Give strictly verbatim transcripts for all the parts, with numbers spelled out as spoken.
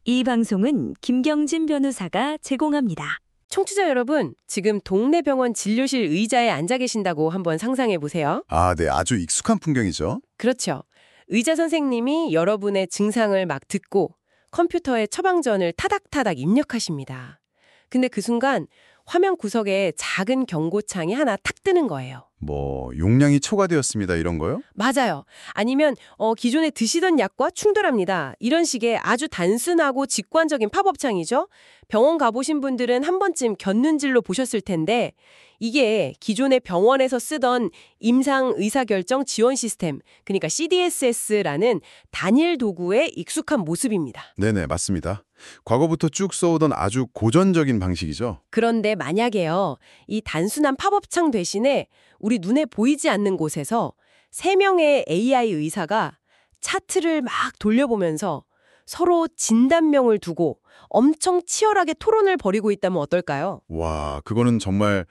이 방송은 김경진 변호사가 제공합니다. 청취자 여러분, 지금 동네 병원 진료실 의자에 앉아 계신다고 한번 상상해 보세요. 아, 네. 아주 익숙한 풍경이죠. 그렇죠. 의사 선생님이 여러분의 증상을 막 듣고 컴퓨터에 처방전을 타닥타닥 입력하십니다. 근데 그 순간 화면 구석에 작은 경고창이 하나 탁 뜨는 거예요. 뭐 용량이 초과되었습니다 이런 거요? 맞아요. 아니면 어, 기존에 드시던 약과 충돌합니다. 이런 식의 아주 단순하고 직관적인 팝업창이죠. 병원 가보신 분들은 한 번쯤 곁눈질로 보셨을 텐데 이게 기존의 병원에서 쓰던 임상 의사결정 지원 시스템, 그러니까 씨디에스에스라는 단일 도구의 익숙한 모습입니다. 네네, 맞습니다. 과거부터 쭉 써오던 아주 고전적인 방식이죠. 그런데 만약에요, 이 단순한 팝업창 대신에 우리 눈에 보이지 않는 곳에서 세 명의 에이아이 의사가 차트를 막 돌려보면서 서로 진단명을 두고 엄청 치열하게 토론을 벌이고 있다면 어떨까요? 와, 그거는 정말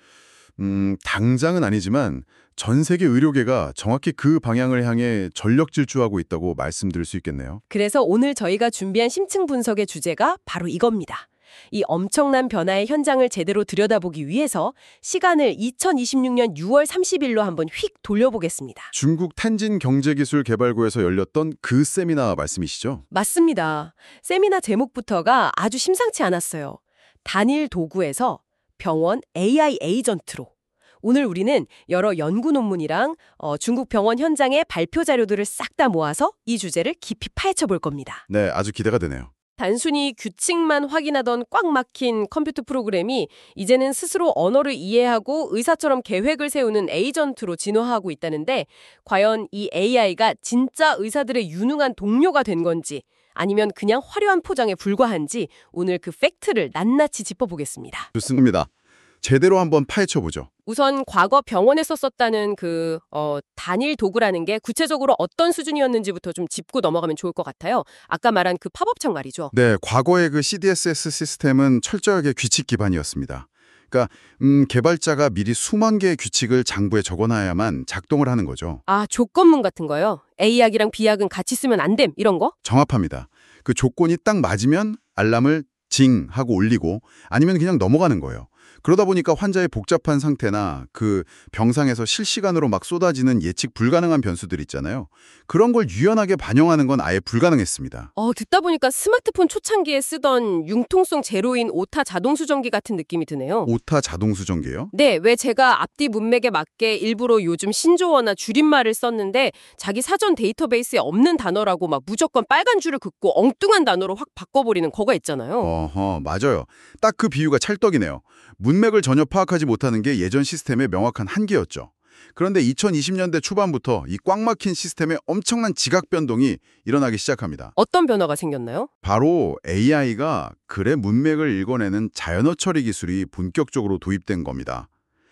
음, 당장은 아니지만 전 세계 의료계가 정확히 그 방향을 향해 전력 질주하고 있다고 말씀드릴 수 있겠네요. 그래서 오늘 저희가 준비한 심층 분석의 주제가 바로 이겁니다. 이 엄청난 변화의 현장을 제대로 들여다보기 위해서 시간을 이천이십육 년 유월 삼십일로 한번 휙 돌려보겠습니다. 중국 텐진 경제기술개발구에서 열렸던 그 세미나 말씀이시죠? 맞습니다. 세미나 제목부터가 아주 심상치 않았어요. 단일 도구에서 병원 에이아이 에이전트로. 오늘 우리는 여러 연구 논문이랑 어, 중국 병원 현장의 발표 자료들을 싹 다 모아서 이 주제를 깊이 파헤쳐 볼 겁니다. 네, 아주 기대가 되네요. 단순히 규칙만 확인하던 꽉 막힌 컴퓨터 프로그램이 이제는 스스로 언어를 이해하고 의사처럼 계획을 세우는 에이전트로 진화하고 있다는데 과연 이 에이아이가 진짜 의사들의 유능한 동료가 된 건지 아니면 그냥 화려한 포장에 불과한지 오늘 그 팩트를 낱낱이 짚어보겠습니다. 좋습니다. 제대로 한번 파헤쳐보죠. 우선 과거 병원에서 썼다는 그 어, 단일 도구라는 게 구체적으로 어떤 수준이었는지부터 좀 짚고 넘어가면 좋을 것 같아요. 아까 말한 그 팝업창 말이죠. 네, 과거의 그 씨디에스에스 시스템은 철저하게 규칙 기반이었습니다. 그러니까 음, 개발자가 미리 수만 개의 규칙을 장부에 적어놔야만 작동을 하는 거죠. 아, 조건문 같은 거요? A약이랑 B약은 같이 쓰면 안 됨, 이런 거? 정합합니다. 그 조건이 딱 맞으면 알람을 징 하고 올리고 아니면 그냥 넘어가는 거예요. 그러다 보니까 환자의 복잡한 상태나 그 병상에서 실시간으로 막 쏟아지는 예측 불가능한 변수들 있잖아요. 그런 걸 유연하게 반영하는 건 아예 불가능했습니다. 어, 듣다 보니까 스마트폰 초창기에 쓰던 융통성 제로인 오타 자동수정기 같은 느낌이 드네요. 오타 자동수정기요? 네, 왜 제가 앞뒤 문맥에 맞게 일부러 요즘 신조어나 줄임말을 썼는데 자기 사전 데이터베이스에 없는 단어라고 막 무조건 빨간 줄을 긋고 엉뚱한 단어로 확 바꿔버리는 거가 있잖아요. 어허, 맞아요. 딱 그 비유가 찰떡이네요. 문맥을 전혀 파악하지 못하는 게 예전 시스템의 명확한 한계였죠. 그런데 이천이십 년대 초반부터 이 꽉 막힌 시스템에 엄청난 지각 변동이 일어나기 시작합니다. 어떤 변화가 생겼나요? 바로 에이아이가 글의 문맥을 읽어내는 자연어 처리 기술이 본격적으로 도입된 겁니다.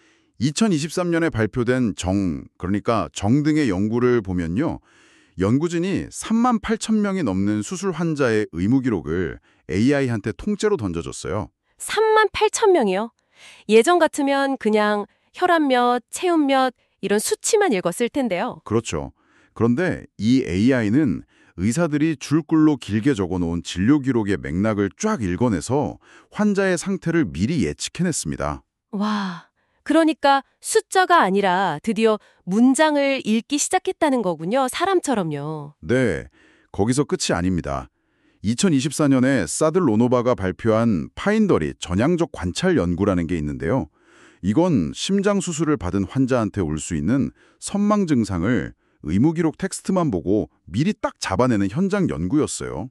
이천이십삼 년에 발표된 정, 그러니까 정 등의 연구를 보면요. 연구진이 삼만 팔천 명이 넘는 수술 환자의 의무 기록을 에이아이한테 통째로 던져줬어요. 삼만 팔천 명이요? 예전 같으면 그냥 혈압 몇, 체온 몇 이런 수치만 읽었을 텐데요. 그렇죠. 그런데 이 에이아이는 의사들이 줄글로 길게 적어놓은 진료 기록의 맥락을 쫙 읽어내서 환자의 상태를 미리 예측해냈습니다. 와, 그러니까 숫자가 아니라 드디어 문장을 읽기 시작했다는 거군요. 사람처럼요. 네, 거기서 끝이 아닙니다. 이천이십사 년에 사들 로노바가 발표한 파인더리 전향적 관찰 연구라는 게 있는데요. 이건 심장 수술을 받은 환자한테 올 수 있는 선망 증상을 의무기록 텍스트만 보고 미리 딱 잡아내는 현장 연구였어요.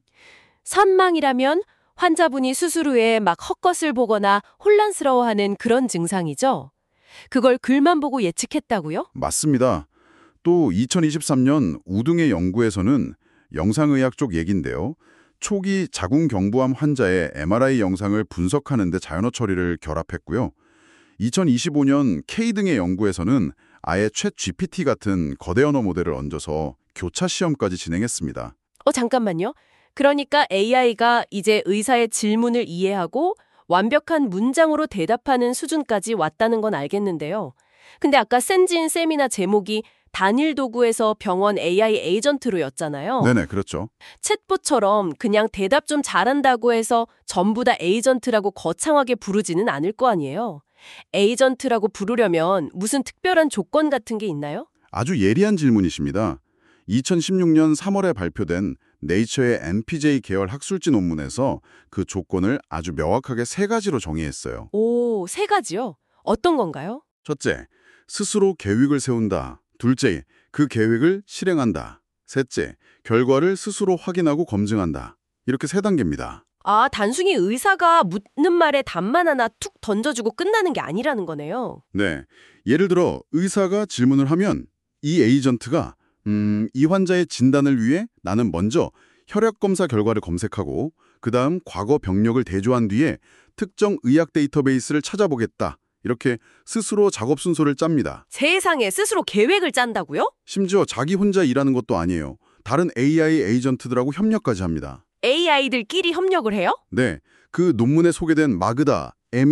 선망이라면 환자분이 수술 후에 막 헛것을 보거나 혼란스러워하는 그런 증상이죠. 그걸 글만 보고 예측했다고요? 맞습니다. 또 이천이십삼 년 우등의 연구에서는 영상의학 쪽 얘긴데요. 초기 자궁경부암 환자의 엠알아이 영상을 분석하는 데 자연어 처리를 결합했고요. 이천이십오 년 K 등의 연구에서는 아예 챗 지피티 같은 거대 언어 모델을 얹어서 교차 시험까지 진행했습니다. 어, 잠깐만요. 그러니까 에이아이가 이제 의사의 질문을 이해하고 완벽한 문장으로 대답하는 수준까지 왔다는 건 알겠는데요. 근데 아까 센진 세미나 제목이 단일 도구에서 병원 에이아이 에이전트로였잖아요. 네네, 그렇죠. 챗봇처럼 그냥 대답 좀 잘한다고 해서 전부 다 에이전트라고 거창하게 부르지는 않을 거 아니에요. 에이전트라고 부르려면 무슨 특별한 조건 같은 게 있나요? 아주 예리한 질문이십니다. 이천십육 년 삼월에 발표된 네이처의 엠피제이 계열 학술지 논문에서 그 조건을 아주 명확하게 세 가지로 정의했어요. 오, 세 가지요? 어떤 건가요? 첫째, 스스로 계획을 세운다. 둘째, 그 계획을 실행한다. 셋째, 결과를 스스로 확인하고 검증한다. 이렇게 세 단계입니다. 아, 단순히 의사가 묻는 말에 답만 하나 툭 던져주고 끝나는 게 아니라는 거네요. 네, 예를 들어 의사가 질문을 하면 이 에이전트가 음, 이 환자의 진단을 위해 나는 먼저 혈액 검사 결과를 검색하고 그 다음 과거 병력을 대조한 뒤에 특정 의학 데이터베이스를 찾아보겠다. 이렇게 스스로 작업 순서를 짭니다. 세상에 스스로 계획을 짠다고요? 심지어 자기 혼자 일하는 것도 아니에요. 다른 에이아이 에이전트들하고 협력까지 합니다. 에이아이들끼리 협력을 해요? 네, 그 논문에 소개된 마그다,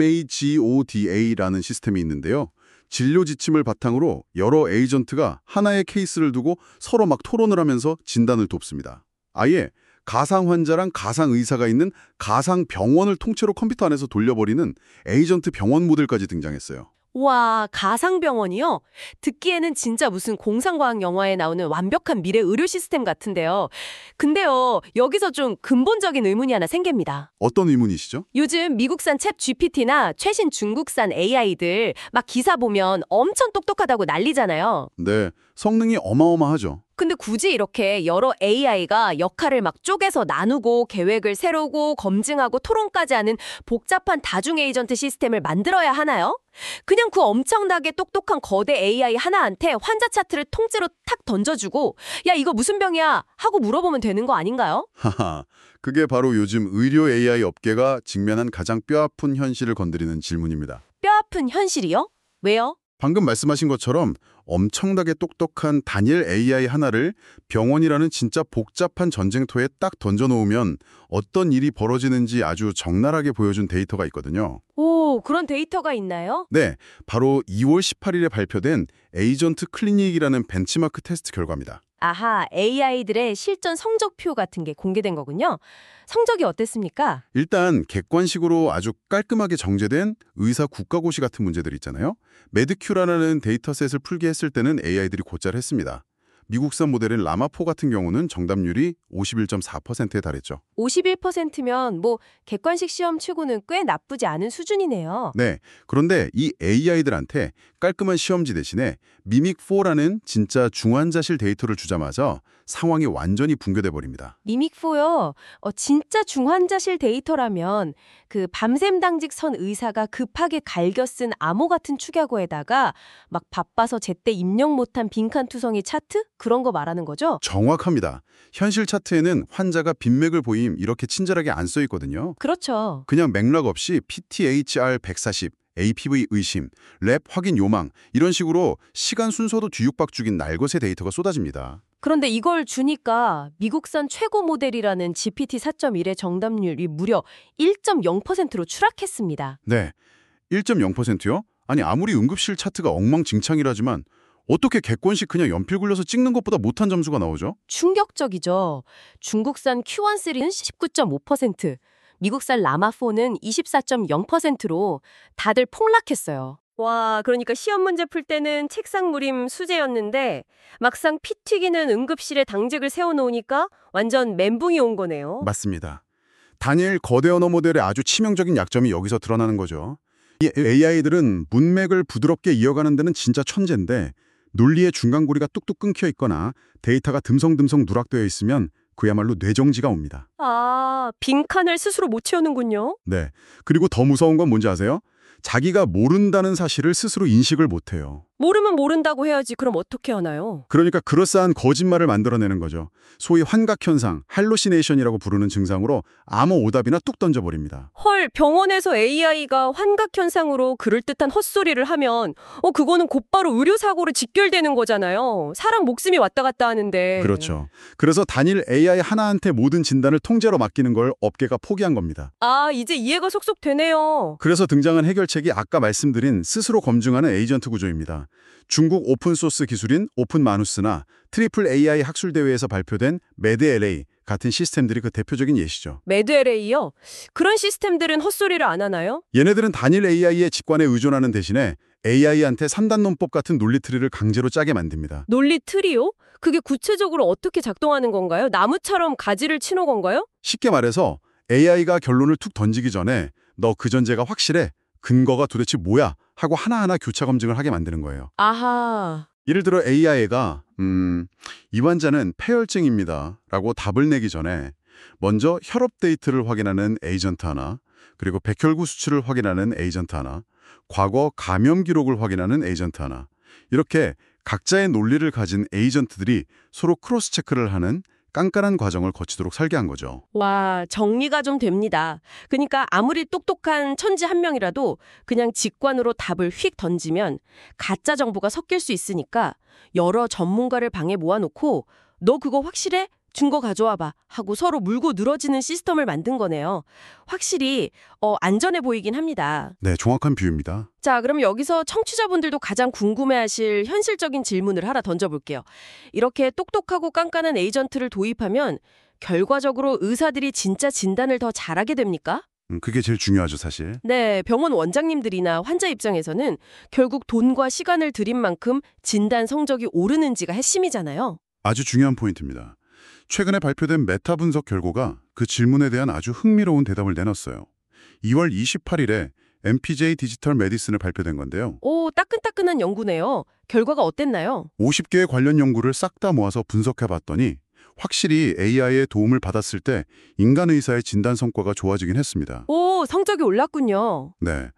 마고다라는 시스템이 있는데요. 진료 지침을 바탕으로 여러 에이전트가 하나의 케이스를 두고 서로 막 토론을 하면서 진단을 돕습니다. 아예 가상 환자랑 가상 의사가 있는 가상 병원을 통째로 컴퓨터 안에서 돌려버리는 에이전트 병원 모델까지 등장했어요. 와, 가상병원이요? 듣기에는 진짜 무슨 공상과학 영화에 나오는 완벽한 미래 의료 시스템 같은데요. 근데요, 여기서 좀 근본적인 의문이 하나 생깁니다. 어떤 의문이시죠? 요즘 미국산 챗 지피티나 최신 중국산 에이아이들 막 기사 보면 엄청 똑똑하다고 난리잖아요. 네, 성능이 어마어마하죠. 근데 굳이 이렇게 여러 에이아이가 역할을 막 쪼개서 나누고 계획을 세우고 검증하고 토론까지 하는 복잡한 다중 에이전트 시스템을 만들어야 하나요? 그냥 그 엄청나게 똑똑한 거대 에이아이 하나한테 환자 차트를 통째로 탁 던져주고 야 이거 무슨 병이야? 하고 물어보면 되는 거 아닌가요? 하하, 그게 바로 요즘 의료 에이아이 업계가 직면한 가장 뼈아픈 현실을 건드리는 질문입니다. 뼈아픈 현실이요? 왜요? 방금 말씀하신 것처럼 엄청나게 똑똑한 단일 에이아이 하나를 병원이라는 진짜 복잡한 전쟁터에 딱 던져놓으면 어떤 일이 벌어지는지 아주 적나라하게 보여준 데이터가 있거든요. 오, 그런 데이터가 있나요? 네, 바로 이월 십팔일에 발표된 에이전트 클리닉이라는 벤치마크 테스트 결과입니다. 아하, 에이아이들의 실전 성적표 같은 게 공개된 거군요. 성적이 어땠습니까? 일단 객관식으로 아주 깔끔하게 정제된 의사 국가고시 같은 문제들 있잖아요. 메드큐라는 데이터셋을 풀게 했을 때는 에이아이들이 곧잘 했습니다. 미국산 모델인 라마포 같은 경우는 정답률이 오십일 점 사 퍼센트에 달했죠. 오십일 퍼센트면 뭐 객관식 시험 치고는 꽤 나쁘지 않은 수준이네요. 네, 그런데 이 에이아이들한테 깔끔한 시험지 대신에 미믹사라는 진짜 중환자실 데이터를 주자마자 상황이 완전히 붕괴돼 버립니다. 미믹사요. 어, 진짜 중환자실 데이터라면 그 밤샘 당직 선 의사가 급하게 갈겨 쓴 암호 같은 축약어에다가 막 바빠서 제때 입력 못한 빈칸투성이 차트? 그런 거 말하는 거죠? 정확합니다. 현실 차트에는 환자가 빈맥을 보임 이렇게 친절하게 안 써 있거든요. 그렇죠. 그냥 맥락 없이 피티에이치알 백사십, 에이피브이 의심, 랩 확인 요망 이런 식으로 시간 순서도 뒤죽박죽인 날것의 데이터가 쏟아집니다. 그런데 이걸 주니까 미국산 최고 모델이라는 지피티 사 점 일의 정답률이 무려 일 점 영 퍼센트로 추락했습니다. 네, 일 점 영 퍼센트요? 아니 아무리 응급실 차트가 엉망진창이라지만 어떻게 객관식 그냥 연필 굴려서 찍는 것보다 못한 점수가 나오죠? 충격적이죠. 중국산 큐 원 시리즈는 십구 점 오 퍼센트, 미국산 라마사는 이십사 점 영 퍼센트로 다들 폭락했어요. 와, 그러니까 시험 문제 풀 때는 책상 무림 수제였는데 막상 피 튀기는 응급실에 당직을 세워놓으니까 완전 멘붕이 온 거네요. 맞습니다. 단일 거대 언어 모델의 아주 치명적인 약점이 여기서 드러나는 거죠. 이 에이아이들은 문맥을 부드럽게 이어가는 데는 진짜 천재인데 논리의 중간고리가 뚝뚝 끊겨 있거나 데이터가 듬성듬성 누락되어 있으면 그야말로 뇌정지가 옵니다. 아, 빈칸을 스스로 못 채우는군요. 네. 그리고 더 무서운 건 뭔지 아세요? 자기가 모른다는 사실을 스스로 인식을 못해요. 모르면 모른다고 해야지. 그럼 어떻게 하나요? 그러니까 그럴싸한 거짓말을 만들어내는 거죠. 소위 환각현상, 할로시네이션이라고 부르는 증상으로 아무 오답이나 뚝 던져버립니다. 헐, 병원에서 에이아이가 환각현상으로 그럴듯한 헛소리를 하면 어 그거는 곧바로 의료사고로 직결되는 거잖아요. 사람 목숨이 왔다 갔다 하는데. 그렇죠. 그래서 단일 에이아이 하나한테 모든 진단을 통째로 맡기는 걸 업계가 포기한 겁니다. 아, 이제 이해가 속속 되네요. 그래서 등장한 해결 해결책이 아까 말씀드린 스스로 검증하는 에이전트 구조입니다. 중국 오픈소스 기술인 오픈마누스나 트리플 에이아이 학술대회에서 발표된 매드엘에이 같은 시스템들이 그 대표적인 예시죠. 매드엘에이요? 그런 시스템들은 헛소리를 안 하나요? 얘네들은 단일 에이아이의 직관에 의존하는 대신에 에이아이한테 삼 단 논법 같은 논리 트리를 강제로 짜게 만듭니다. 논리 트리요? 그게 구체적으로 어떻게 작동하는 건가요? 나무처럼 가지를 치는 건가요? 쉽게 말해서 에이아이가 결론을 툭 던지기 전에 너 그 전제가 확실해? 근거가 도대체 뭐야? 하고 하나하나 교차 검증을 하게 만드는 거예요. 아하. 예를 들어 에이아이가 음, 이 환자는 폐혈증입니다 라고 답을 내기 전에 먼저 혈압 데이터를 확인하는 에이전트 하나, 그리고 백혈구 수치를 확인하는 에이전트 하나, 과거 감염 기록을 확인하는 에이전트 하나, 이렇게 각자의 논리를 가진 에이전트들이 서로 크로스 체크를 하는 깐깐한 과정을 거치도록 설계한 거죠. 와, 정리가 좀 됩니다. 그러니까 아무리 똑똑한 천지 한 명이라도 그냥 직관으로 답을 휙 던지면 가짜 정보가 섞일 수 있으니까 여러 전문가를 방에 모아놓고 너 그거 확실해? 증거 가져와봐 하고 서로 물고 늘어지는 시스템을 만든 거네요. 확실히 어, 안전해 보이긴 합니다. 네, 정확한 비유입니다. 자, 그럼 여기서 청취자분들도 가장 궁금해하실 현실적인 질문을 하나 던져볼게요. 이렇게 똑똑하고 깐깐한 에이전트를 도입하면 결과적으로 의사들이 진짜 진단을 더 잘하게 됩니까? 음, 그게 제일 중요하죠, 사실. 네, 병원 원장님들이나 환자 입장에서는 결국 돈과 시간을 들인 만큼 진단 성적이 오르는지가 핵심이잖아요. 아주 중요한 포인트입니다. 최근에 발표된 메타 분석 결과가 그 질문에 대한 아주 흥미로운 대답을 내놨어요. 이월 이십팔일에 엠피제이 디지털 메디슨을 발표된 건데요. 오, 따끈따끈한 연구네요. 결과가 어땠나요? 오십 개의 관련 연구를 싹 다 모아서 분석해봤더니 확실히 에이아이의 도움을 받았을 때 인간 의사의 진단 성과가 좋아지긴 했습니다. 오, 성적이 올랐군요. 네,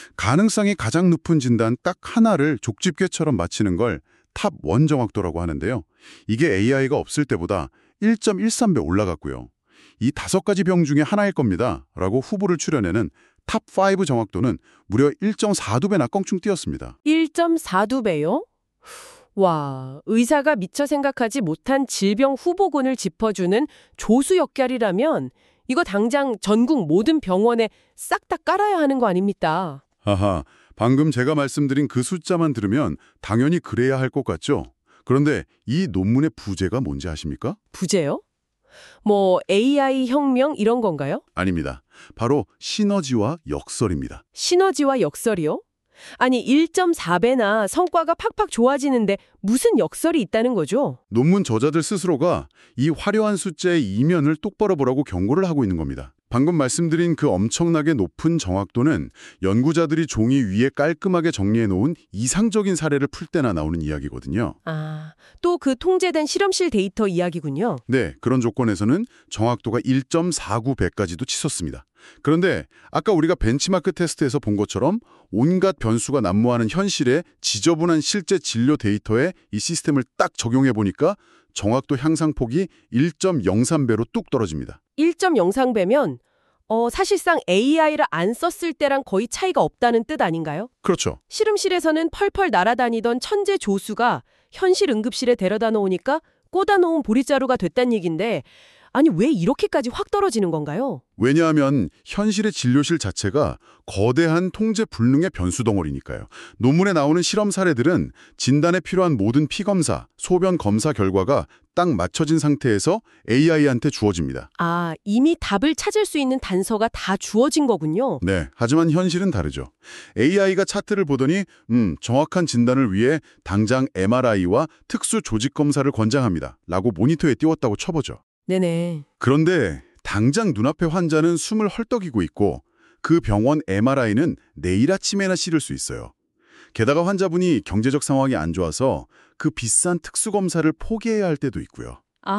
가능성이 가장 높은 진단 딱 하나를 족집게처럼 맞히는 걸 탑 원 정확도라고 하는데요. 이게 에이아이가 없을 때보다 일 점 일삼 배 올라갔고요. 이 다섯 가지 병 중에 하나일 겁니다. 라고 후보를 추려내는 탑 오 정확도는 무려 일 점 사이 배나 껑충 뛰었습니다. 일 점 사이 배요? 와, 의사가 미처 생각하지 못한 질병 후보군을 짚어주는 조수 역할이라면 이거 당장 전국 모든 병원에 싹 다 깔아야 하는 거 아닙니까? 하하, 방금 제가 말씀드린 그 숫자만 들으면 당연히 그래야 할 것 같죠? 그런데 이 논문의 부제가 뭔지 아십니까? 부제요? 뭐 에이아이 혁명 이런 건가요? 아닙니다. 바로 시너지와 역설입니다. 시너지와 역설이요? 아니 일 점 사 배나 성과가 팍팍 좋아지는데 무슨 역설이 있다는 거죠? 논문 저자들 스스로가 이 화려한 숫자의 이면을 똑바로 보라고 경고를 하고 있는 겁니다. 방금 말씀드린 그 엄청나게 높은 정확도는 연구자들이 종이 위에 깔끔하게 정리해놓은 이상적인 사례를 풀 때나 나오는 이야기거든요. 아, 또 그 통제된 실험실 데이터 이야기군요. 네, 그런 조건에서는 정확도가 일 점 사구 배까지도 치솟습니다. 그런데 아까 우리가 벤치마크 테스트에서 본 것처럼 온갖 변수가 난무하는 현실의 지저분한 실제 진료 데이터에 이 시스템을 딱 적용해보니까 정확도 향상폭이 일 점 영삼 배로 뚝 떨어집니다. 일 점 영삼 배면 어, 사실상 에이아이를 안 썼을 때랑 거의 차이가 없다는 뜻 아닌가요? 그렇죠. 실험실에서는 펄펄 날아다니던 천재 조수가 현실 응급실에 데려다 놓으니까 꽂아놓은 보리자루가 됐단 얘긴데 아니 왜 이렇게까지 확 떨어지는 건가요? 왜냐하면 현실의 진료실 자체가 거대한 통제 불능의 변수 덩어리니까요. 논문에 나오는 실험 사례들은 진단에 필요한 모든 피검사, 소변 검사 결과가 딱 맞춰진 상태에서 에이아이한테 주어집니다. 아, 이미 답을 찾을 수 있는 단서가 다 주어진 거군요. 네, 하지만 현실은 다르죠. 에이아이가 차트를 보더니 음, 정확한 진단을 위해 당장 엠알아이와 특수 조직 검사를 권장합니다. 라고 모니터에 띄웠다고 쳐보죠. 네네. 그런데 당장 눈앞의 환자는 숨을 헐떡이고 있고 그 병원 엠알아이는 내일 아침에나 실을 수 있어요. 게다가 환자분이 경제적 상황이 안 좋아서 그 비싼 특수검사를 포기해야 할 때도 있고요.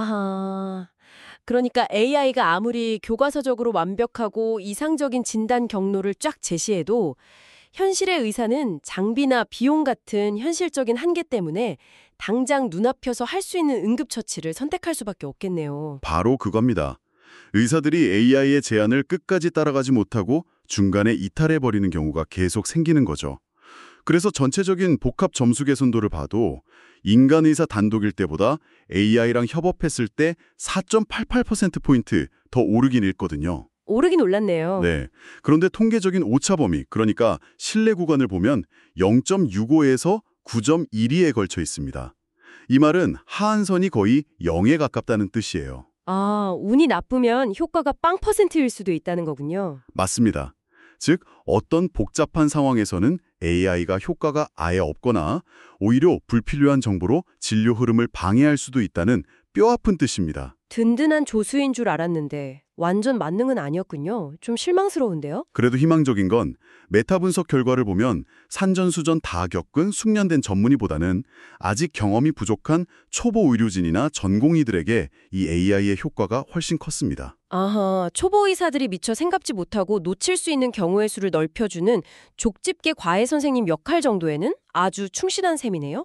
아하. 그러니까 에이아이가 아무리 교과서적으로 완벽하고 이상적인 진단 경로를 쫙 제시해도 현실의 의사는 장비나 비용 같은 현실적인 한계 때문에 당장 눈앞여서 할 수 있는 응급처치를 선택할 수밖에 없겠네요. 바로 그겁니다. 의사들이 에이아이의 제안을 끝까지 따라가지 못하고 중간에 이탈해버리는 경우가 계속 생기는 거죠. 그래서 전체적인 복합 점수 개선도를 봐도 인간 의사 단독일 때보다 에이아이랑 협업했을 때 사 점 팔팔 퍼센트 포인트 더 오르긴 했거든요. 오르긴 올랐네요. 네. 그런데 통계적인 오차 범위, 그러니까 신뢰 구간을 보면 영 점 육오에서 구 점 일이에 걸쳐 있습니다. 이 말은 하한선이 거의 영에 가깝다는 뜻이에요. 아, 운이 나쁘면 효과가 빵 퍼센트일 수도 있다는 거군요. 맞습니다. 즉, 어떤 복잡한 상황에서는 에이아이가 효과가 아예 없거나 오히려 불필요한 정보로 진료 흐름을 방해할 수도 있다는 뼈아픈 뜻입니다. 든든한 조수인 줄 알았는데 완전 만능은 아니었군요. 좀 실망스러운데요? 그래도 희망적인 건 메타 분석 결과를 보면 산전수전 다 겪은 숙련된 전문의보다는 아직 경험이 부족한 초보 의료진이나 전공의들에게 이 에이아이의 효과가 훨씬 컸습니다. 아하, 초보 의사들이 미처 생각지 못하고 놓칠 수 있는 경우의 수를 넓혀주는 족집게 과외 선생님 역할 정도에는 아주 충실한 셈이네요.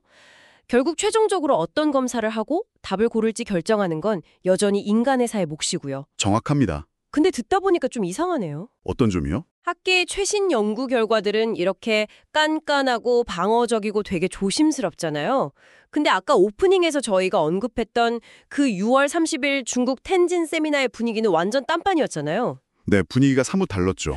결국 최종적으로 어떤 검사를 하고 답을 고를지 결정하는 건 여전히 인간의사의 몫이고요. 정확합니다. 근데 듣다 보니까 좀 이상하네요. 어떤 점이요? 학계의 최신 연구 결과들은 이렇게 깐깐하고 방어적이고 되게 조심스럽잖아요. 근데 아까 오프닝에서 저희가 언급했던 그 유월 삼십일 중국 텐진 세미나의 분위기는 완전 딴판이었잖아요. 네, 분위기가 사뭇 달랐죠.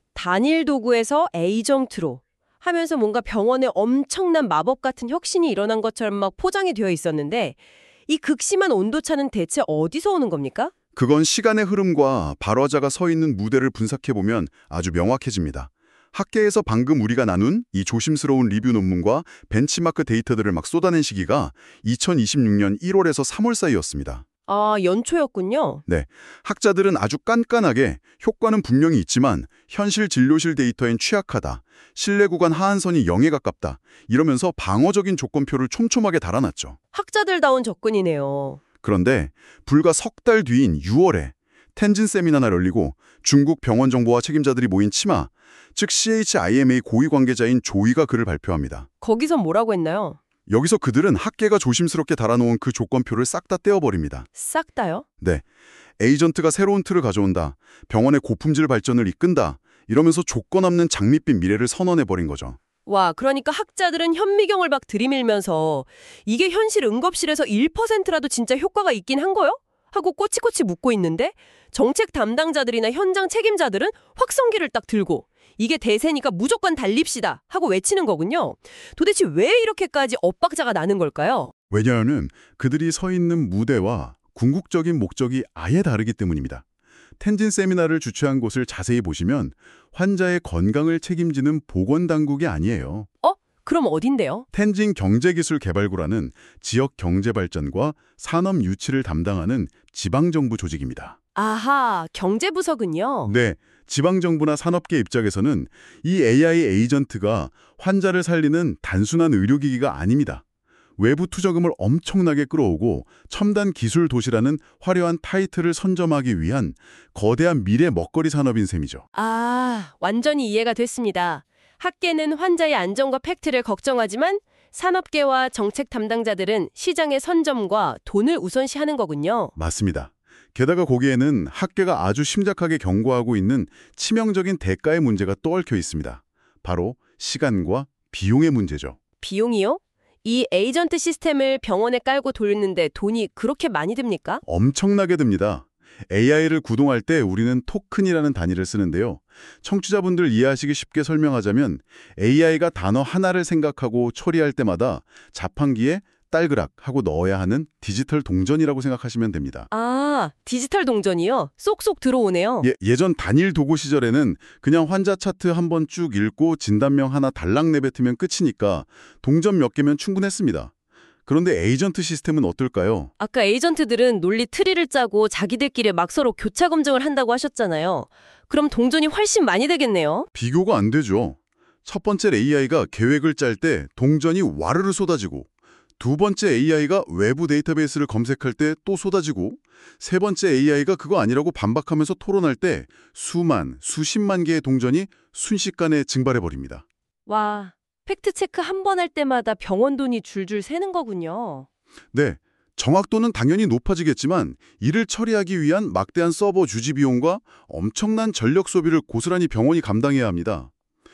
단일 도구에서 에이전트로 하면서 뭔가 병원에 엄청난 마법 같은 혁신이 일어난 것처럼 막 포장이 되어 있었는데 이 극심한 온도차는 대체 어디서 오는 겁니까? 그건 시간의 흐름과 발화자가 서 있는 무대를 분석해보면 아주 명확해집니다. 학계에서 방금 우리가 나눈 이 조심스러운 리뷰 논문과 벤치마크 데이터들을 막 쏟아낸 시기가 이천이십육 년 일월에서 삼월 사이였습니다. 아, 연초였군요. 네, 학자들은 아주 깐깐하게 효과는 분명히 있지만 현실 진료실 데이터엔 취약하다, 신뢰 구간 하한선이 영에 가깝다 이러면서 방어적인 조건표를 촘촘하게 달아놨죠. 학자들다운 접근이네요. 그런데 불과 석 달 뒤인 유월에 텐진 세미나가 열리고 중국 병원 정보화 책임자들이 모인 치마, 즉 씨에이치아이엠에이 고위 관계자인 조이가 글을 발표합니다. 거기선 뭐라고 했나요? 여기서 그들은 학계가 조심스럽게 달아놓은 그 조건표를 싹 다 떼어버립니다. 싹 다요? 네, 에이전트가 새로운 틀을 가져온다, 병원의 고품질 발전을 이끈다, 이러면서 조건 없는 장밋빛 미래를 선언해버린 거죠. 와, 그러니까 학자들은 현미경을 막 들이밀면서 이게 현실 응급실에서 일 퍼센트라도 진짜 효과가 있긴 한 거요? 하고 꼬치꼬치 묻고 있는데 정책 담당자들이나 현장 책임자들은 확성기를 딱 들고 이게 대세니까 무조건 달립시다 하고 외치는 거군요. 도대체 왜 이렇게까지 엇박자가 나는 걸까요? 왜냐하면 그들이 서 있는 무대와 궁극적인 목적이 아예 다르기 때문입니다. 텐진 세미나를 주최한 곳을 자세히 보시면 환자의 건강을 책임지는 보건당국이 아니에요. 어? 그럼 어딘데요? 텐진 경제기술개발구라는 지역 경제 발전과 산업 유치를 담당하는 지방정부 조직입니다. 아하, 경제부서군요. 네, 지방정부나 산업계 입장에서는 이 에이아이 에이전트가 환자를 살리는 단순한 의료기기가 아닙니다. 외부 투자금을 엄청나게 끌어오고 첨단 기술 도시라는 화려한 타이틀을 선점하기 위한 거대한 미래 먹거리 산업인 셈이죠. 아, 완전히 이해가 됐습니다. 학계는 환자의 안전과 팩트를 걱정하지만 산업계와 정책 담당자들은 시장의 선점과 돈을 우선시하는 거군요. 맞습니다. 게다가 거기에는 학계가 아주 심각하게 경고하고 있는 치명적인 대가의 문제가 떠얽혀 있습니다. 바로 시간과 비용의 문제죠. 비용이요? 이 에이전트 시스템을 병원에 깔고 돌리는데 돈이 그렇게 많이 듭니까? 엄청나게 듭니다. 에이아이를 구동할 때 우리는 토큰이라는 단위를 쓰는데요. 청취자분들 이해하시기 쉽게 설명하자면 에이아이가 단어 하나를 생각하고 처리할 때마다 자판기에 딸그락 하고 넣어야 하는 디지털 동전이라고 생각하시면 됩니다. 아, 디지털 동전이요? 쏙쏙 들어오네요. 예, 예전 단일 도구 시절에는 그냥 환자 차트 한번 쭉 읽고 진단명 하나 달랑 내뱉으면 끝이니까 동전 몇 개면 충분했습니다. 그런데 에이전트 시스템은 어떨까요? 아까 에이전트들은 논리 트리를 짜고 자기들끼리 막 서로 교차 검증을 한다고 하셨잖아요. 그럼 동전이 훨씬 많이 되겠네요. 비교가 안 되죠. 첫 번째 에이아이가 계획을 짤 때 동전이 와르르 쏟아지고 두 번째 에이아이가 외부 데이터베이스를 검색할 때 또 쏟아지고 세 번째 에이아이가 그거 아니라고 반박하면서 토론할 때 수만, 수십만 개의 동전이 순식간에 증발해버립니다. 와, 팩트체크 한 번 할 때마다 병원 돈이 줄줄 새는 거군요. 네, 정확도는 당연히 높아지겠지만 이를 처리하기 위한 막대한 서버 유지 비용과 엄청난 전력 소비를 고스란히 병원이 감당해야 합니다.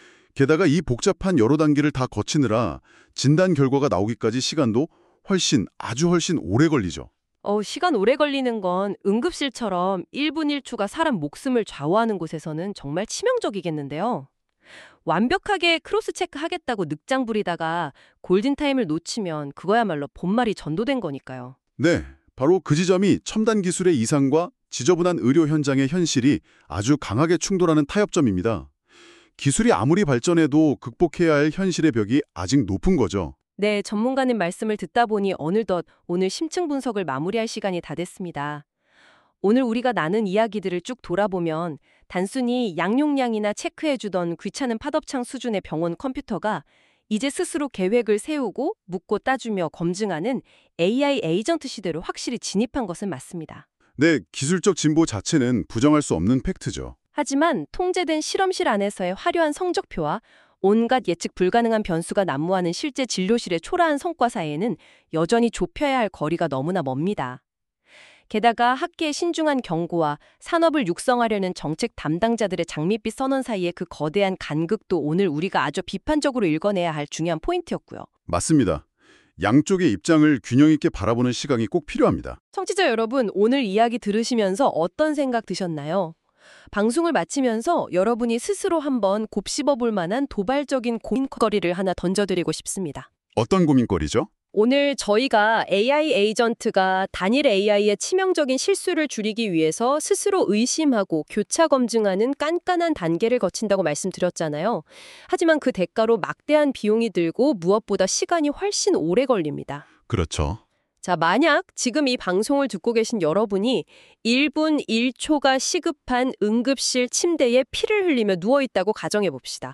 게다가 이 복잡한 여러 단계를 다 거치느라 진단 결과가 나오기까지 시간도 훨씬 아주 훨씬 오래 걸리죠. 어, 시간 오래 걸리는 건 응급실처럼 일 분 일 초가 사람 목숨을 좌우하는 곳에서는 정말 치명적이겠는데요. 완벽하게 크로스 체크 하겠다고 늑장 부리다가 골든타임을 놓치면 그거야말로 본말이 전도된 거니까요. 네, 바로 그 지점이 첨단 기술의 이상과 지저분한 의료 현장의 현실이 아주 강하게 충돌하는 타협점입니다. 기술이 아무리 발전해도 극복해야 할 현실의 벽이 아직 높은 거죠. 네, 전문가님 말씀을 듣다 보니 어느덧 오늘 심층 분석을 마무리할 시간이 다 됐습니다. 오늘 우리가 나눈 이야기들을 쭉 돌아보면 단순히 양용량이나 체크해주던 귀찮은 팝업창 수준의 병원 컴퓨터가 이제 스스로 계획을 세우고 묻고 따주며 검증하는 에이아이 에이전트 시대로 확실히 진입한 것은 맞습니다. 네, 기술적 진보 자체는 부정할 수 없는 팩트죠. 하지만 통제된 실험실 안에서의 화려한 성적표와 온갖 예측 불가능한 변수가 난무하는 실제 진료실의 초라한 성과 사이에는 여전히 좁혀야 할 거리가 너무나 멉니다. 게다가 학계의 신중한 경고와 산업을 육성하려는 정책 담당자들의 장밋빛 선언 사이의 그 거대한 간극도 오늘 우리가 아주 비판적으로 읽어내야 할 중요한 포인트였고요. 맞습니다. 양쪽의 입장을 균형 있게 바라보는 시각이 꼭 필요합니다. 청취자 여러분, 오늘 이야기 들으시면서 어떤 생각 드셨나요? 방송을 마치면서 여러분이 스스로 한번 곱씹어 볼 만한 도발적인 고민거리를 하나 던져드리고 싶습니다. 어떤 고민거리죠? 오늘 저희가 에이아이 에이전트가 단일 에이아이의 치명적인 실수를 줄이기 위해서 스스로 의심하고 교차 검증하는 깐깐한 단계를 거친다고 말씀드렸잖아요. 하지만 그 대가로 막대한 비용이 들고 무엇보다 시간이 훨씬 오래 걸립니다. 그렇죠. 자, 만약 지금 이 방송을 듣고 계신 여러분이 일 분 일 초가 시급한 응급실 침대에 피를 흘리며 누워있다고 가정해 봅시다.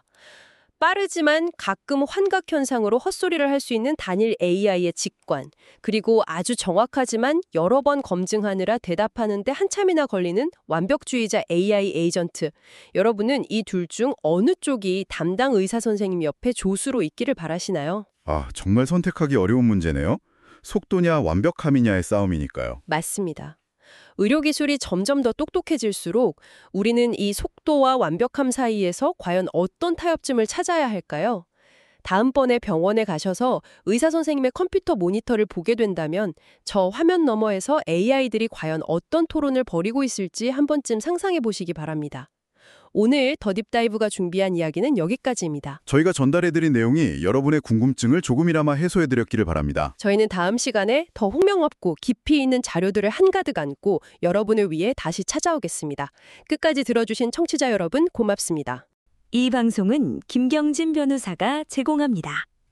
빠르지만 가끔 환각 현상으로 헛소리를 할 수 있는 단일 에이아이의 직관, 그리고 아주 정확하지만 여러 번 검증하느라 대답하는데 한참이나 걸리는 완벽주의자 에이아이 에이전트. 여러분은 이 둘 중 어느 쪽이 담당 의사 선생님 옆에 조수로 있기를 바라시나요? 아, 정말 선택하기 어려운 문제네요. 속도냐 완벽함이냐의 싸움이니까요. 맞습니다. 의료기술이 점점 더 똑똑해질수록 우리는 이 속도와 완벽함 사이에서 과연 어떤 타협점을 찾아야 할까요? 다음번에 병원에 가셔서 의사 선생님의 컴퓨터 모니터를 보게 된다면 저 화면 너머에서 에이아이들이 과연 어떤 토론을 벌이고 있을지 한 번쯤 상상해 보시기 바랍니다. 오늘 더 딥다이브가 준비한 이야기는 여기까지입니다. 저희가 전달해드린 내용이 여러분의 궁금증을 조금이나마 해소해드렸기를 바랍니다. 저희는 다음 시간에 더 홍명없고 깊이 있는 자료들을 한가득 안고 여러분을 위해 다시 찾아오겠습니다. 끝까지 들어주신 청취자 여러분 고맙습니다. 이 방송은 김경진 변호사가 제공합니다.